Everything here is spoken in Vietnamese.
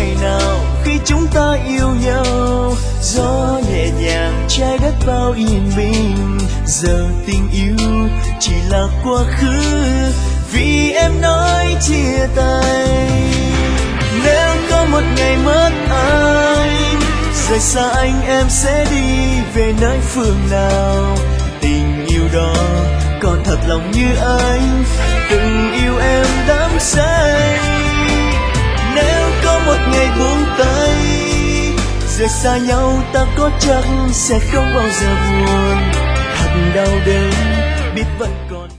ngày nào khi chúng ta yêu nhau. Gió nhẹ nhàng trái đất bao yên bình, giờ tình yêu chỉ là quá khứ vì em nói chia tay. Nếu có một ngày mất anh, rời xa anh em sẽ đi về nơi phương nào? Tình yêu đó còn thật lòng như anh từng yêu em đắm say. Nếu có một ngày buông tay, rời xa nhau ta có chắc sẽ không bao giờ buồn. Thật đau đớn biết vẫn